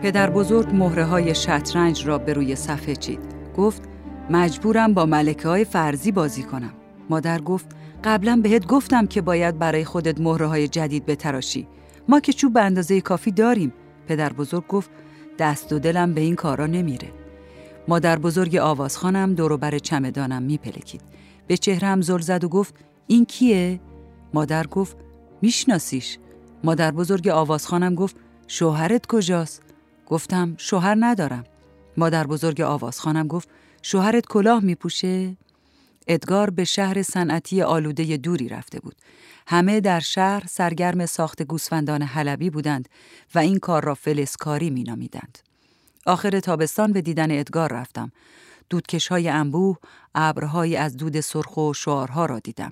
پدر بزرگ مهره‌های شطرنج را به روی صفحه چید. گفت مجبورم با ملکه‌های فرضی بازی کنم. مادر گفت قبلا بهت گفتم که باید برای خودت مهره‌های جدید بتراشی. ما که چوب به اندازه کافی داریم. پدر بزرگ گفت دست و دلم به این کارا نمیره. مادر بزرگ آوازخانم دور و بر چمدانم میپلکید. به چهره‌ام زل زد و گفت این کیه؟ مادر گفت میشناسیش. مادر بزرگ آوازخانم گفت شوهرت کجاست؟ گفتم شوهر ندارم. مادر بزرگ آوازخانم گفت شوهرت کلاه میپوشه؟ ادگار به شهر صنعتی آلوده دوری رفته بود. همه در شهر سرگرم ساخت گوسفندان حلبی بودند و این کار را فلزکاری مینامیدند. آخر تابستان به دیدن ادگار رفتم. دودکش‌های انبوه، ابرهایی از دود سرخ و شعارها را دیدم.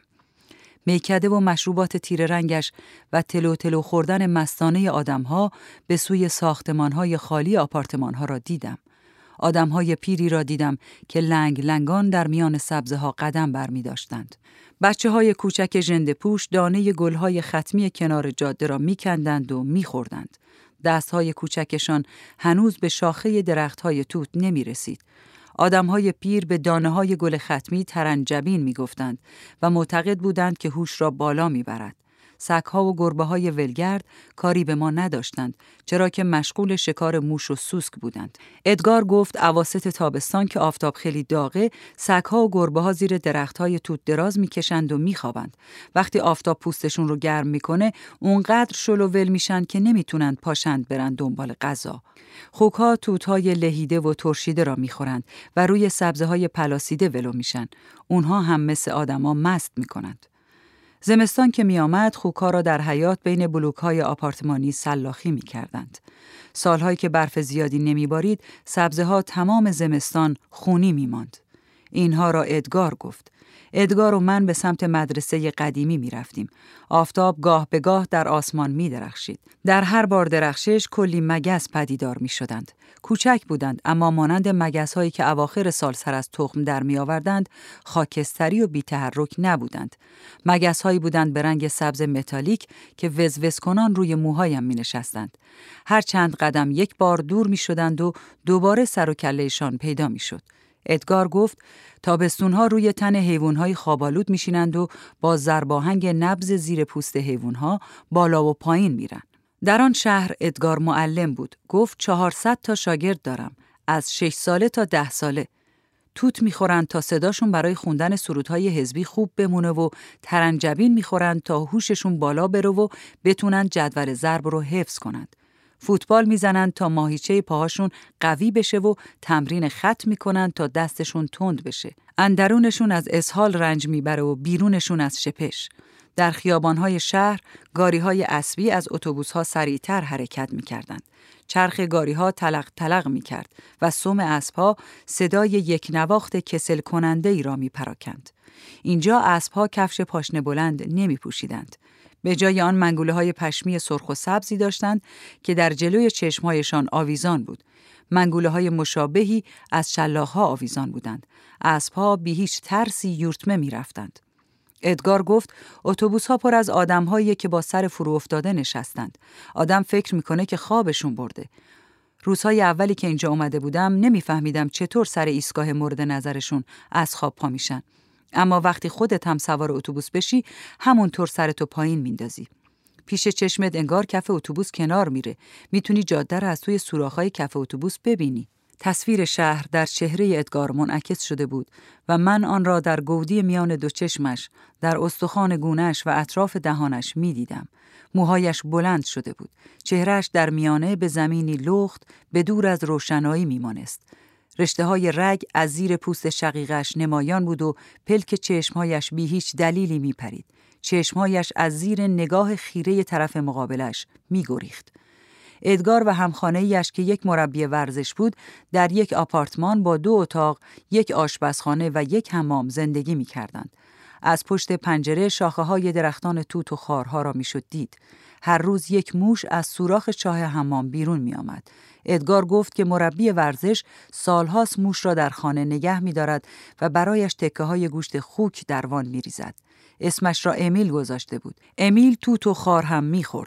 میکده و مشروبات تیره رنگش و تلو تلو خوردن مستانه آدمها به سوی ساختمانهای خالی آپارتمانها را دیدم. آدمهای پیری را دیدم که لنگ لنگان در میان سبزها قدم برمی داشتند. بچه‌های کوچک ژنده‌پوش دانه گل‌های ختمی کنار جاده را می‌کندند و می‌خوردند. دست‌های کوچکشان هنوز به شاخه درخت‌های توت نمی‌رسید. آدم‌های پیر به دانه‌های گل ختمی ترنجبین می‌گفتند و معتقد بودند که هوش را بالا می‌برد. سگ‌ها و گربه‌های ولگرد کاری به ما نداشتند، چرا که مشغول شکار موش و سوسک بودند. ادگار گفت اواسط تابستان که آفتاب خیلی داغه، سگ‌ها و گربه‌ها زیر درخت‌های توت دراز می‌کشند و می‌خوابند. وقتی آفتاب پوستشون رو گرم می‌کنه، اونقدر شل و ول میشن که نمیتونن پاشند برن دنبال غذا. خوک‌ها توت‌های لهیده و ترشیده را می‌خورند و روی سبزه‌های پلاسیده ولو میشن. اونها هم مثل آدما مست می‌کنند. زمستان که می آمد خوک‌ها را در حیاط بین بلوک‌های آپارتمانی سلاخی می کردند. سالهایی که برف زیادی نمی بارید، سبزه‌ها تمام زمستان خونی می ماند. اینها را ادگار گفت. ادگار و من به سمت مدرسه قدیمی می رفتیم. آفتاب گاه به گاه در آسمان می درخشید. در هر بار درخشش کلی مگس پدیدار می شدند. کوچک بودند اما مانند مگس‌هایی که اواخر سال سر از تخم در می آوردند، خاکستری و بی تحرک نبودند. مگس‌هایی بودند به رنگ سبز متالیک که وزوز کنان روی موهایم می نشستند. هر چند قدم یک بار دور می شدند و دوباره سر و کله‌شان پیدا می شد. ادگار گفت تابستونها روی تن حیوانهای خوابالود میشینند و با ضرباهنگ نبض زیر پوست حیوانها بالا و پایین میرن. در آن شهر ادگار معلم بود. گفت 400 تا شاگرد دارم، از 6 ساله تا 10 ساله. توت میخورند تا صداشون برای خوندن سرودهای حزبی خوب بمونه و ترنجبین میخورند تا هوششون بالا بره و بتونن جدول ضرب رو حفظ کنند. فوتبال میزنند تا ماهیچه پاهاشون قوی بشه و تمرین خط میکنند تا دستشون تند بشه. اندرونشون از اسهال رنج میبره و بیرونشون از شپش. در خیابانهای شهر گاریهای اسبی از اتوبوس‌ها سریعتر حرکت میکردند. چرخ گاریها تلق تلق میکرد و سم اسبها صدای یک نواخت کسل کننده ای را میپراکند. اینجا اسبها کفش پاشنه بلند نمیپوشیدند. به جای آن منگوله‌های پشمی سرخ و سبزی داشتند که در جلوی چشم‌هایشان آویزان بود. منگوله‌های مشابهی از شلاق‌ها آویزان بودند. اسب‌ها بی هیچ ترسی یورتمه می‌رفتند. ادگار گفت اتوبوس‌ها پر از آدم‌هایی که با سر فرو افتاده نشستند. آدم فکر می‌کنه که خوابشون برده. روزهای اولی که اینجا اومده بودم نمی‌فهمیدم چطور سر ایستگاه مورد نظرشون از خواب پا میشن. اما وقتی خودت هم سوار اتوبوس بشی همونطور سرتو پایین میندازی. پیش چشمت انگار کف اتوبوس کنار میره. میتونی جاده رو از توی سوراخ‌های کف اتوبوس ببینی. تصویر شهر در چهره ادگار منعکس شده بود و من آن را در گودی میان دو چشمش، در استخوان گونه‌اش و اطراف دهانش میدیدم. موهایش بلند شده بود. چهرهش در میانه به زمینی لخت به دور از روشنایی میمانست. رشته‌های رگ از زیر پوست شقیقش نمایان بود و پلک چشمهایش بی هیچ دلیلی میپرید. چشمهایش از زیر نگاه خیره طرف مقابلش میگریخت. ادگار و همخانه‌ایش که یک مربی ورزش بود، در یک آپارتمان با 2 اتاق، یک آشپزخانه و یک حمام زندگی می‌کردند. از پشت پنجره شاخه‌های درختان توت و خارها را میشد دید. هر روز یک موش از سوراخ چاه حمام بیرون می‌آمد. ادگار گفت که مربی ورزش سالهاست موش را در خانه نگه می‌دارد و برایش تکه‌های گوشت خوک در وان می‌ریزد. اسمش را امیل گذاشته بود. امیل توت و خار هم می‌خورد.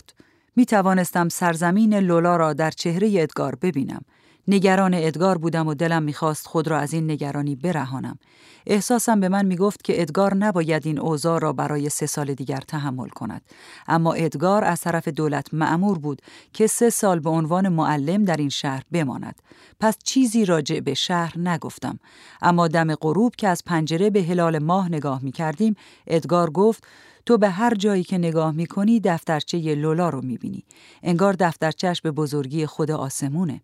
می توانستم سرزمین لولا را در چهره ادگار ببینم. نگران ادگار بودم و دلم می‌خواست خود را از این نگرانی برهانم. احساسم به من می‌گفت که ادگار نباید این اوضاع را برای 3 سال دیگر تحمل کند. اما ادگار از طرف دولت مأمور بود که 3 سال به عنوان معلم در این شهر بماند. پس چیزی راجع به شهر نگفتم. اما دم غروب که از پنجره به هلال ماه نگاه می‌کردیم، ادگار گفت: تو به هر جایی که نگاه می‌کنی دفترچه لولا رو می‌بینی. انگار دفترچه‌اش به بزرگی خود آسمونه.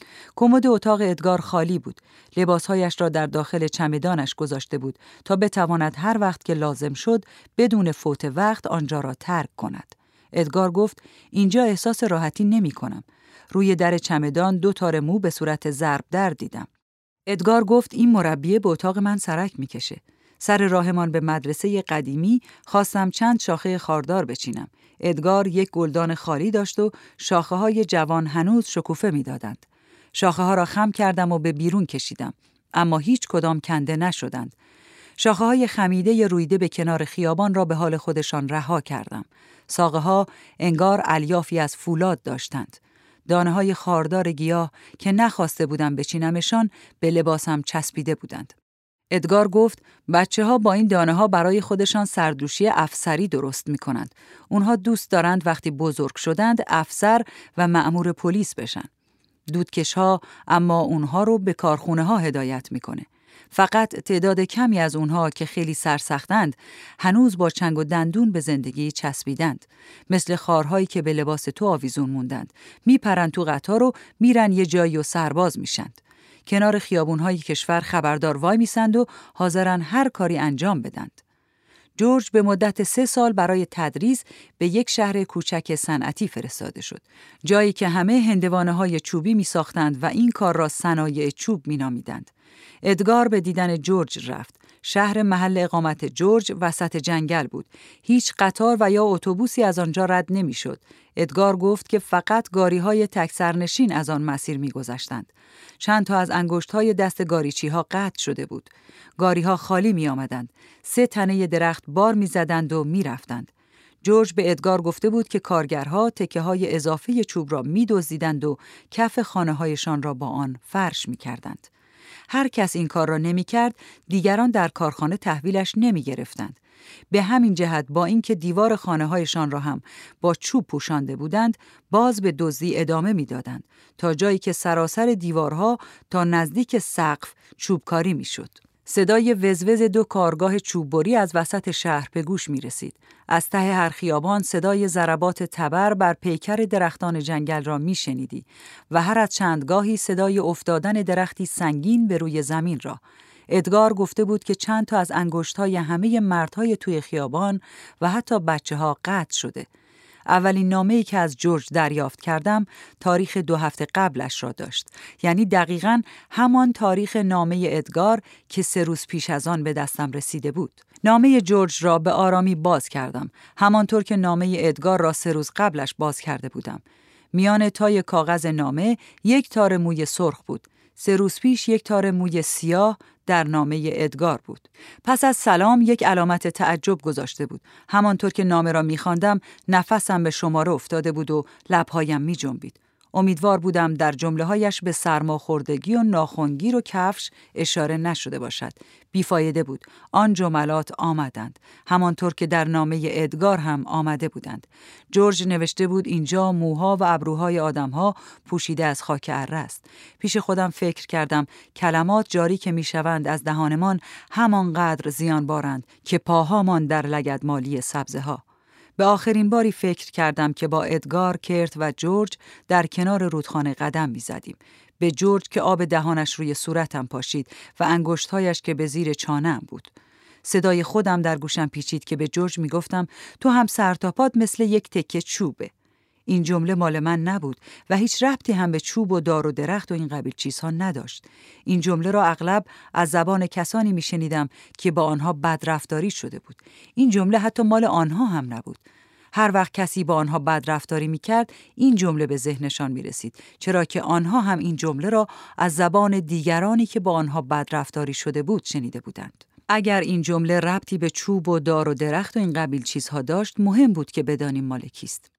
کمد اتاق ادگار خالی بود. لباسهایش را در داخل چمدانش گذاشته بود تا بتواند هر وقت که لازم شد بدون فوت وقت آنجا را ترک کند. ادگار گفت: اینجا احساس راحتی نمی کنم. روی در چمدان 2 تار مو به صورت ضرب در دیدم. ادگار گفت: این مربیه به اتاق من سرک میکشه. سر راهمان به مدرسه قدیمی خواستم چند شاخه خاردار بچینم. ادگار یک گلدان خالی داشت و شاخه‌های جوان هنوز شکوفه میدادند. شاخه ها را خم کردم و به بیرون کشیدم، اما هیچ کدام کنده نشدند. شاخه های خمیده رویده به کنار خیابان را به حال خودشان رها کردم. ساقه ها انگار الیافی از فولاد داشتند. دانه های خاردار گیاه که نخواسته بودم بچینمشان به لباسم چسبیده بودند. ادگار گفت: بچه ها با این دانه ها برای خودشان سردوشی افسری درست می کنند. اونها دوست دارند وقتی بزرگ شدند افسر و مأمور پلیس بشن. دودکش ها اما اونها رو به کارخونه ها هدایت میکنه. فقط تعداد کمی از اونها که خیلی سرسختند هنوز با چنگ و دندون به زندگی چسبیدند. مثل خارهایی که به لباس تو آویزون موندند. میپرن تو قطار و میرن یه جایی و سرباز میشند. کنار خیابونهای کشور خبردار وای میسند و حاضرن هر کاری انجام بدند. جورج به مدت 3 سال برای تدریس به یک شهر کوچک صنعتی فرستاده شد. جایی که همه هندوانه‌های چوبی می ساختند و این کار را صنایع چوب می نامیدند. ادگار به دیدن جورج رفت. شهر محل اقامت جورج وسط جنگل بود. هیچ قطار و یا اتوبوسی از آنجا رد نمی شد. ادگار گفت که فقط گاری‌های تک سرنشین از آن مسیر می‌گذشتند. چند تا از انگشت‌های دست گاریچی‌ها قطع شده بود. گاری‌ها خالی می‌آمدند. 3 تنه درخت بار می‌زدند و می‌رفتند. جورج به ادگار گفته بود که کارگرها تکه‌های اضافه چوب را می‌دزدیدند و کف خانه‌هایشان را با آن فرش می‌کردند. هر کس این کار را نمی‌کرد، دیگران در کارخانه تحویلش نمی‌گرفتند. به همین جهت با اینکه دیوار خانه‌هایشان را هم با چوب پوشانده بودند، باز به دزدی ادامه می‌دادند تا جایی که سراسر دیوارها تا نزدیک سقف چوبکاری می‌شد. صدای وزوز 2 کارگاه چوببری از وسط شهر به گوش می‌رسید. از ته هر خیابان صدای ضربات تبر بر پیکر درختان جنگل را می‌شنیدی و هر از چندگاهی صدای افتادن درختی سنگین به روی زمین را. ادگار گفته بود که چند تا از انگشت‌های همه مردهای توی خیابان و حتی بچه‌ها قطع شده. اولین نامه‌ای که از جورج دریافت کردم تاریخ 2 هفته قبلش را داشت، یعنی دقیقاً همان تاریخ نامه ادگار که 3 روز پیش از آن به دستم رسیده بود. نامه جورج را به آرامی باز کردم، همانطور که نامه ادگار را 3 روز قبلش باز کرده بودم. میان تای کاغذ نامه 1 تار موی سرخ بود. 3 روز پیش 1 تار موی سیاه در نامه ادگار بود. پس از سلام 1 علامت تعجب گذاشته بود. همانطور که نامه را می‌خواندم نفسم به شماره افتاده بود و لب‌هایم می‌جنبید. امیدوار بودم در جمله‌هایش به سرماخوردگی و ناخنگیر و کفش اشاره نشده باشد. بیفایده بود. آن جملات آمدند. همانطور که در نامه ادگار هم آمده بودند. جورج نوشته بود اینجا موها و ابروهای آدم‌ها پوشیده از خاک اره است. پیش خودم فکر کردم کلمات جاری که میشوند از دهانمان همانقدر زیان بارند که پاهامان در لگدمالی سبزه‌ها. به آخرین باری فکر کردم که با ادگار، کرت و جورج در کنار رودخانه قدم می‌زدیم. به جورج که آب دهانش روی صورتم پاشید و انگشت‌هایش که به زیر چانه‌ام بود. صدای خودم در گوشم پیچید که به جورج میگفتم تو هم سر تا پات مثل 1 تکه چوبه. این جمله مال من نبود و هیچ ربطی هم به چوب و دار و درخت و این قبیل چیزها نداشت. این جمله را اغلب از زبان کسانی میشنیدم که با آنها بدرفتاری شده بود. این جمله حتی مال آنها هم نبود. هر وقت کسی با آنها بدرفتاری میکرد این جمله به ذهنشان میرسید، چرا که آنها هم این جمله را از زبان دیگرانی که با آنها بدرفتاری شده بود شنیده بودند. اگر این جمله ربطی به چوب و دار و درخت و این قبیل چیزها داشت مهم بود که بدانیم مال کیست.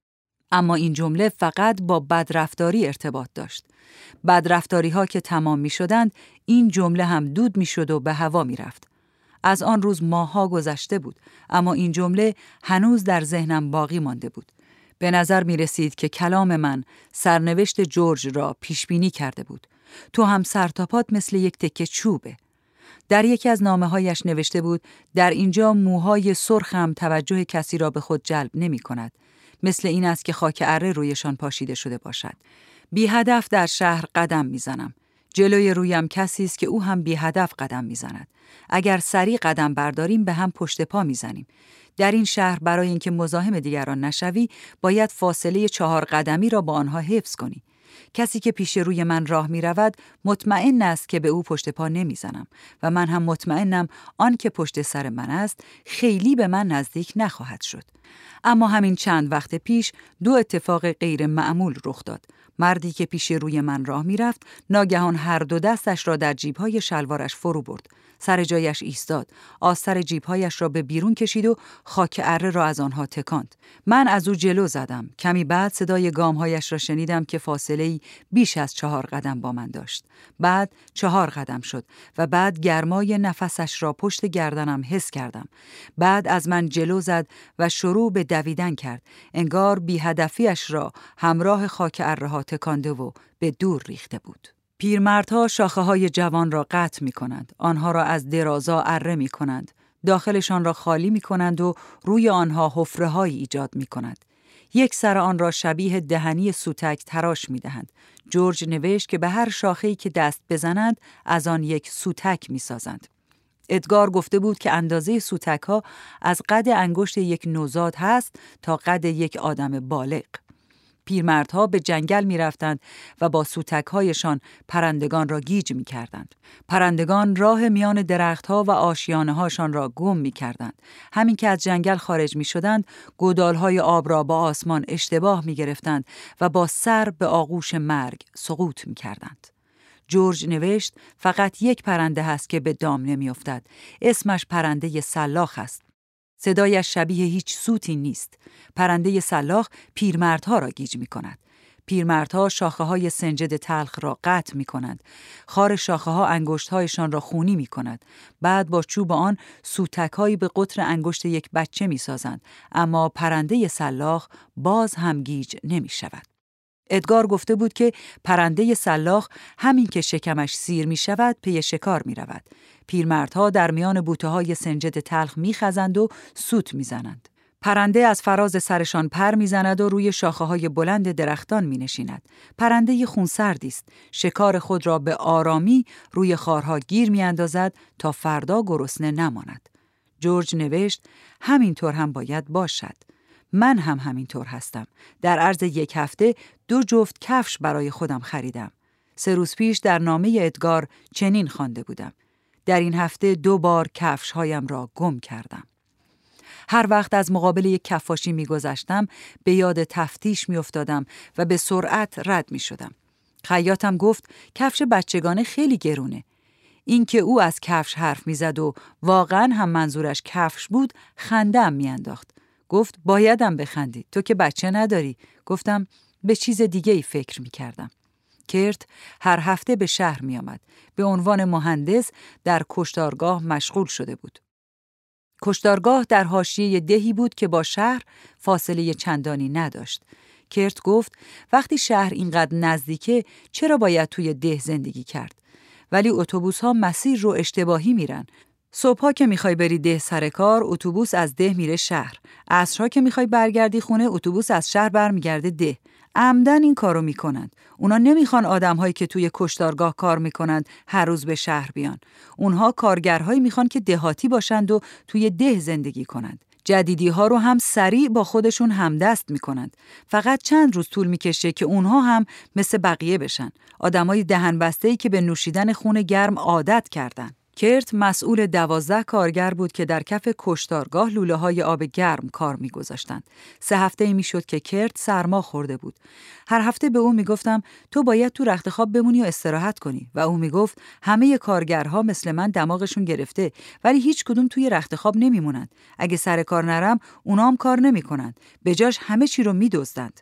اما این جمله فقط با بدرفتاری ارتباط داشت. بدرفتاری ها که تمام می شدند، این جمله هم دود می شد و به هوا می رفت. از آن روز ماه‌ها گذشته بود، اما این جمله هنوز در ذهنم باقی مانده بود. به نظر می رسید که کلام من سرنوشت جورج را پیش بینی کرده بود. تو هم سرتاپات مثل یک تکه چوبه. در یکی از نامه‌هایش نوشته بود در اینجا موهای سرخم توجه کسی را به خود جلب نمی کند. مثل این است که خاک اره رویشان پاشیده شده باشد. بی هدف در شهر قدم می زنم. جلوی رویم کسی است که او هم بی هدف قدم می زند. اگر سریع قدم برداریم به هم پشت پا می زنیم. در این شهر برای اینکه مزاحم دیگران نشوی باید فاصله 4 قدمی را با آنها حفظ کنی. کسی که پیش روی من راه می رود مطمئن است که به او پشت پا نمی زنم و من هم مطمئنم آن که پشت سر من است خیلی به من نزدیک نخواهد شد. اما همین چند وقت پیش 2 اتفاق غیر معمول رخ داد. مردی که پیش روی من راه می رفت ناگهان هر 2 دستش را در جیب‌های شلوارش فرو برد. سر جایش ایستاد، آستر جیب‌هایش را به بیرون کشید و خاک اره را از آنها تکاند. من از او جلو زدم. کمی بعد صدای گام‌هایش را شنیدم که فاصله‌ای بیش از 4 قدم با من داشت. بعد 4 قدم شد و بعد گرمای نفسش را پشت گردنم حس کردم. بعد از من جلو زد و شروع به دویدن کرد. انگار بی‌هدفی‌اش را همراه خاک اره‌ها تکانده و به دور ریخته بود. پیرمردها شاخه‌های جوان را قطع می‌کنند. آنها را از درازا اره می‌کنند. داخلشان را خالی می‌کنند و روی آنها حفره‌هایی ایجاد می‌کنند. یک سر آن را شبیه دهنی سوتک تراش می‌دهند. جورج نوشت که به هر شاخه‌ای که دست بزنند از آن یک سوتک می‌سازند. ادگار گفته بود که اندازه سوتک‌ها از قد انگشت یک نوزاد هست تا قد یک آدم بالغ. پیرمردها به جنگل می رفتند و با سوتک‌هایشان پرندگان را گیج می کردند. پرندگان راه میان درختها و آشیانه‌هاشان را گم می کردند. همین که از جنگل خارج می شدند، گودال‌های آب را با آسمان اشتباه می گرفتند و با سر به آغوش مرگ سقوط می کردند. جورج نوشت فقط یک پرنده هست که به دام نمی افتد. اسمش پرنده سلاخ است. صدایش شبیه هیچ سوتی نیست. پرنده سلاخ پیرمردها را گیج می کند. پیرمردها شاخه‌های سنجد تلخ را قطع می کنند. خار شاخه‌ها انگشت‌هایشان را خونی می کند. بعد با چوب آن سوتک‌هایی به قطر انگشت یک بچه می سازند. اما پرنده سلاخ باز هم گیج نمی شود. ادگار گفته بود که پرنده سلاخ همین که شکمش سیر می شود پی شکار می رود. پیرمردها در میان بوته‌های سنجد تلخ می خزند و سوت می زنند. پرنده از فراز سرشان پر می زند و روی شاخه‌های بلند درختان می نشیند. پرنده خونسردی است. شکار خود را به آرامی روی خارها گیر می اندازد تا فردا گرسنه نماند. جورج نوشت همینطور هم باید باشد. من هم همینطور هستم. در عرض 1 هفته 2 جفت کفش برای خودم خریدم. 3 روز پیش در نامه ادگار چنین خوانده بودم: در این هفته 2 بار کفش‌هایم را گم کردم. هر وقت از مقابل یک کفاشی می‌گذشتم به یاد تفتیش می‌افتادم و به سرعت رد می‌شدم. خیاطم گفت کفش بچگانه خیلی گرونه. این که او از کفش حرف می‌زد و واقعاً هم منظورش کفش بود خنده‌ام می‌انداخت. گفت بایدم بخندی، تو که بچه نداری. گفتم به چیز دیگه ای فکر می کردم. کرت هر هفته به شهر می آمد. به عنوان مهندس در کشتارگاه مشغول شده بود. کشتارگاه در حاشیه دهی بود که با شهر فاصله چندانی نداشت. کرت گفت وقتی شهر اینقدر نزدیکه چرا باید توی ده زندگی کرد؟ ولی اتوبوس‌ها مسیر رو اشتباهی میرن. صبحا که میخوای بری ده سر کار، اتوبوس از ده میره شهر. عصرها که میخوای برگردی خونه، اتوبوس از شهر برمیگرده ده. عمدن این کارو میکنند. اونا نمیخوان آدم‌هایی که توی کشتارگاه کار میکنند هر روز به شهر بیان. اونها کارگرهایی میخوان که دهاتی باشند و توی ده زندگی کنند. جدیدی‌ها رو هم سریع با خودشون همدست میکنند. فقط چند روز طول میکشه که اونها هم مثل بقیه بشن. آدمای دهن بسته‌ای که به نوشیدن خون گرم عادت کردن. کرت مسئول 12 کارگر بود که در کف کشتارگاه لوله‌های آب گرم کار می‌گذاشتند. 3 هفته‌ای میشد که کرت سرما خورده بود. هر هفته به او میگفتم تو باید تو رخت خواب بمونی و استراحت کنی و او میگفت همه کارگرها مثل من دماغشون گرفته ولی هیچ کدوم توی رخت خواب نمیمونند. اگه سر کار نرم اونام کار نمی‌کنند. به جاش همه چی رو می‌دزدند.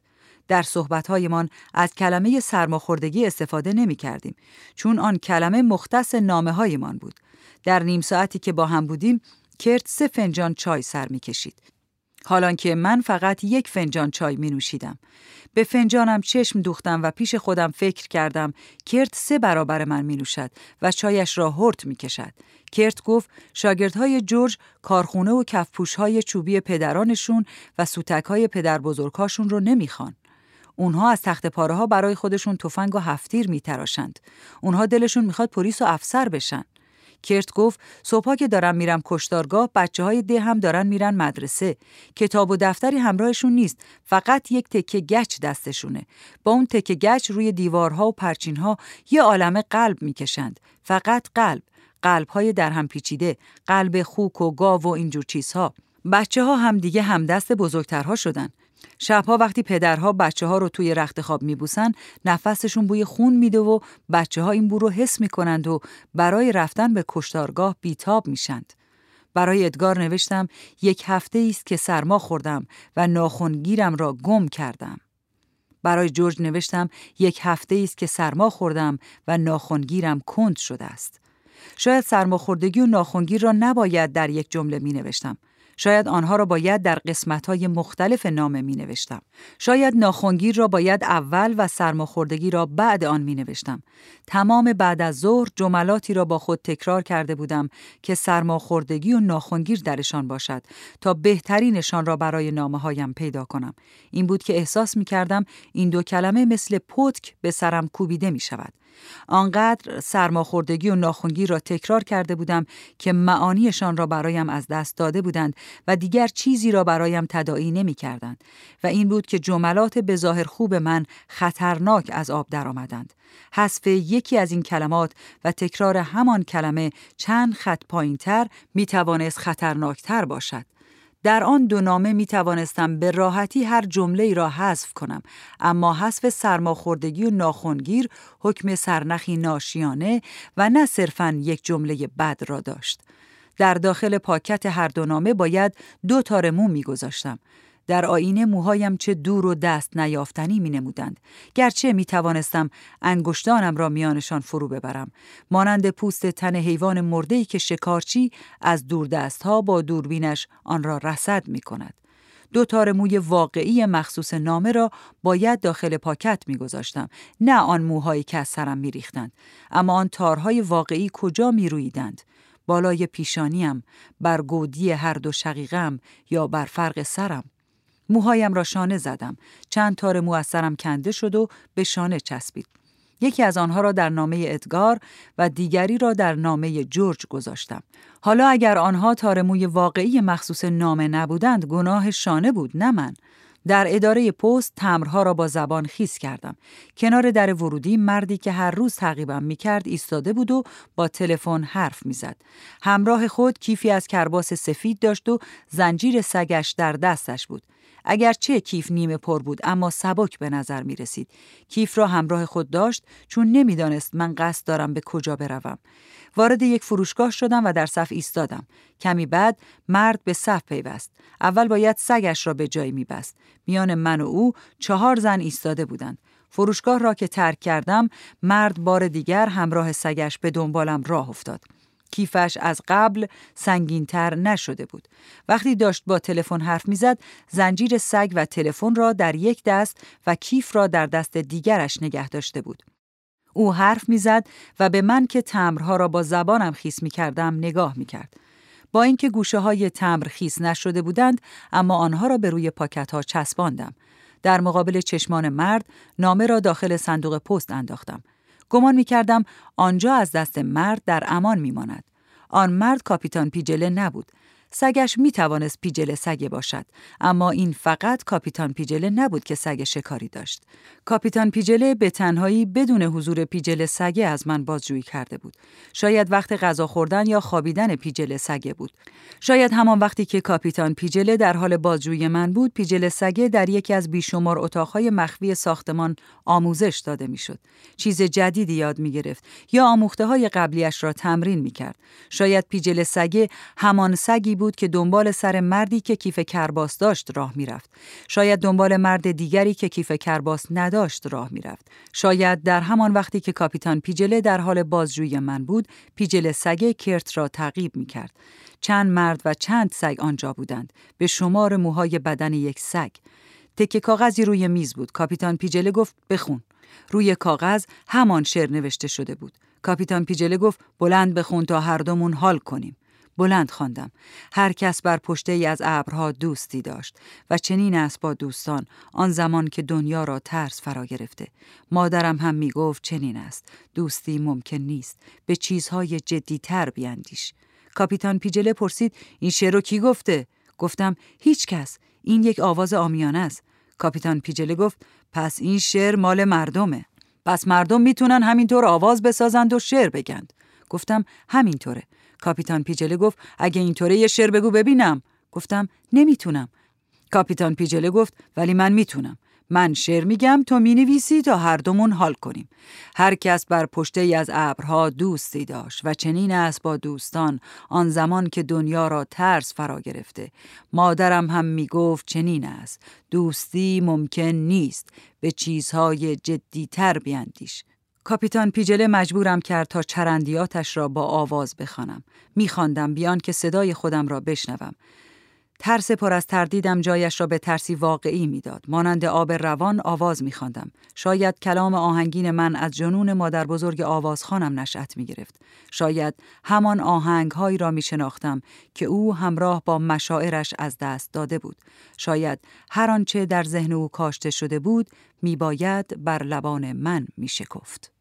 در صحبت‌هایمان از کلمه سرماخوردگی استفاده نمی‌کردیم، چون آن کلمه مختص نامه‌هایمان بود. در نیم ساعتی که با هم بودیم، کرت 3 فنجان چای سر می‌کشید، حالان که من فقط 1 فنجان چای می‌نوشیدم. به فنجانم چشم دوختم و پیش خودم فکر کردم کرت 3 برابر من می‌نوشد و چایش را هورت می‌کشد. کرت گفت شاگردهای جورج کارخونه و کفپوش‌های چوبی پدرانشون و سوتک‌های پدر بزرگ‌هاشون رو نمی‌خوان. اونها از تخت پاره‌ها برای خودشون تفنگ و هفتیر می‌تراشند. اونها دلشون می‌خواد پلیس و افسر بشن. کرت گفت صبحا که دارم میرم کشتارگاه، بچه‌های ده هم دارن میرن مدرسه. کتاب و دفتری همراهشون نیست، فقط یک تکه گچ دستشونه. با اون تکه گچ روی دیوارها و پرچینها یه عالمه قلب میکشند. فقط قلب، قلب‌های در هم پیچیده، قلب خوک و گاو و اینجور چیزها. بچه‌ها هم دیگه همدست بزرگترها شدن. شبها وقتی پدرها بچه‌ها رو توی رخت خواب میبوسن، نفسشون بوی خون میده و بچه‌ها این بو رو حس میکنند و برای رفتن به کشتارگاه بیتاب میشند. برای ادگار نوشتم 1 هفته است که سرما خوردم و ناخنگیرم را گم کردم. برای جورج نوشتم 1 هفته است که سرما خوردم و ناخنگیرم کند شده است. شاید سرماخوردگی و ناخنگیر را نباید در یک جمله می نوشتم. شاید آنها را باید در قسمت‌های مختلف نامه می نوشتم. شاید ناخنگیر را باید اول و سرماخوردگی را بعد آن می نوشتم. تمام بعد از ظهر جملاتی را با خود تکرار کرده بودم که سرماخوردگی و ناخنگیر درشان باشد تا بهترینشان را برای نامه‌هایم پیدا کنم. این بود که احساس می کردم این 2 کلمه مثل پتک به سرم کوبیده می شود. آنقدر سرماخوردگی و ناخنگی را تکرار کرده بودم که معانیشان را برایم از دست داده بودند و دیگر چیزی را برایم تداعی نمی کردند. و این بود که جملات بظاهر خوب من خطرناک از آب درآمدند. حذف یکی از این کلمات و تکرار همان کلمه چند خط پایین‌تر می توانست خطرناکتر باشد. در آن 2 نامه می توانستم به راحتی هر جمله‌ای را حذف کنم، اما حذف سرماخوردگی و ناخنگیر حکم سرنخی ناشیانه و نه صرفاً یک جمله بد را داشت. در داخل پاکت هر 2 نامه باید 2 تار مو می گذاشتم. در آینه موهایم چه دور و دست نیافتنی می نمودند. گرچه می توانستم انگشتانم را میانشان فرو ببرم، مانند پوست تن حیوان مرده‌ای که شکارچی از دور دستها با دوربینش آن را رصد می کند. 2 تار موی واقعی مخصوص نامه را باید داخل پاکت می گذاشتم، نه آن موهایی که از سرم می ریختند. اما آن تارهای واقعی کجا می رویدند؟ بالای پیشانیم، بر گودی هر 2 شقیقم یا بر فرق سرم؟ موهایم را شانه زدم. چند تار مو از سرم کنده شد و به شانه چسبید. یکی از آنها را در نامه ادگار و دیگری را در نامه جورج گذاشتم. حالا اگر آنها تار موی واقعی مخصوص نامه نبودند، گناه شانه بود، نه من. در اداره پست تمبرها را با زبان خیس کردم. کنار در ورودی مردی که هر روز تعقیبم می‌کرد ایستاده بود و با تلفن حرف می‌زد. همراه خود کیفی از کرباس سفید داشت و زنجیر سگش در دستش بود. اگرچه کیف نیمه پر بود اما سبک به نظر می رسید. کیف را همراه خود داشت چون نمیدانست من قصد دارم به کجا بروم. وارد یک فروشگاه شدم و در صف ایستادم. کمی بعد مرد به صف پیوست. اول باید سگش را به جای می بست. میان من و او 4 زن ایستاده بودند. فروشگاه را که ترک کردم، مرد بار دیگر همراه سگش به دنبالم راه افتاد. کیفش از قبل سنگین‌تر نشده بود. وقتی داشت با تلفن حرف می‌زد، زنجیر سگ و تلفن را در یک دست و کیف را در دست دیگرش نگه داشته بود. او حرف می‌زد و به من که تمبرها را با زبانم خیس می‌کردم نگاه می‌کرد. با اینکه گوشه‌های تمبر خیس نشده بودند، اما آنها را به روی پاکت‌ها چسباندم. در مقابل چشمان مرد نامه را داخل صندوق پست انداختم. گمان می‌کردم آنجا از دست مرد در امان می‌ماند. آن مرد کاپیتان پیجله نبود. سگش می‌توانست پیجله سگه باشد، اما این فقط کاپیتان پیجله نبود که سگ شکاری داشت. کاپیتان پیجله به تنهایی بدون حضور پیجله سگه از من بازجویی کرده بود. شاید وقت غذا خوردن یا خوابیدن پیجله سگه بود. شاید همان وقتی که کاپیتان پیجله در حال بازجویی من بود، پیجله سگه در یکی از بیشمار اتاق‌های مخفی ساختمان آموزش داده می‌شد. چیز جدیدی یاد می‌گرفت یا آموخته‌های قبلیش را تمرین می‌کرد. شاید پیجله سگه همان سگی بود بود که دنبال سر مردی که کیف کرباس داشت راه میرفت. شاید دنبال مرد دیگری که کیف کرباس نداشت راه میرفت. شاید در همان وقتی که کاپیتان پیجله در حال بازجویی من بود، پیجله سگ کرت را تعقیب میکرد. چند مرد و چند سگ آنجا بودند، به شمار موهای بدن یک سگ. تکه کاغذی روی میز بود. کاپیتان پیجله گفت بخون. روی کاغذ همان شعر نوشته شده بود. کاپیتان پیجله گفت بلند بخون تا هر دومون حال کنیم. بلند خواندم. هر کس بر پشته از ابرها دوستی داشت و چنین است با دوستان آن زمان که دنیا را ترس فرا گرفته. مادرم هم می گفت چنین است. دوستی ممکن نیست. به چیزهای جدی‌تر بیاندیش. کاپیتان پیجله پرسید این شعر رو کی گفته؟ گفتم هیچ کس. این یک آواز عامیانه است. کاپیتان پیجله گفت پس این شعر مال مردمه. پس مردم میتونن همینطور آواز بسازند و شعر بگند. گفتم همینطوره. کاپیتان پیجله گفت اگه اینطوره یه شعر بگو ببینم. گفتم نمیتونم. کاپیتان پیجله گفت ولی من میتونم. من شعر میگم تو مینویسی تا هر دومون حال کنیم. هر کس بر پشته ای از ابرها دوستی داشت و چنین است با دوستان آن زمان که دنیا را ترس فرا گرفته. مادرم هم میگفت چنین است. دوستی ممکن نیست. به چیزهای جدی‌تر بیاندیش. کاپیتان پیجله مجبورم کرد تا چرندیاتش را با آواز بخوانم. میخواندم بیان که صدای خودم را بشنوم. ترس پر از تردیدم جایش را به ترسی واقعی میداد. مانند آب روان آواز می‌خواندم. شاید کلام آهنگین من از جنون مادر بزرگ آوازخوانم نشأت می‌گرفت. شاید همان آهنگ‌هایی را می‌شناختم که او همراه با مشاعرش از دست داده بود. شاید هر آنچه در ذهن او کاشته شده بود میباید بر لبان من میشکفت.